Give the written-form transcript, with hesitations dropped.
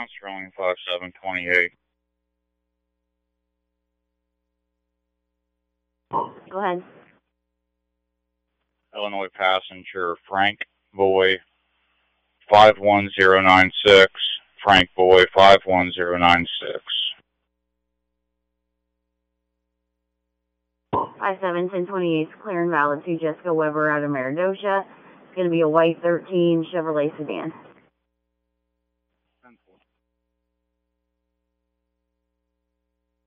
Ground Sterling 5728. Go ahead. Illinois passenger Frank Boy 51096. Frank Boy 51096. 571028 is clear and valid to Jessica Weber out of Meredosia. It's going to be a white 13 Chevrolet sedan.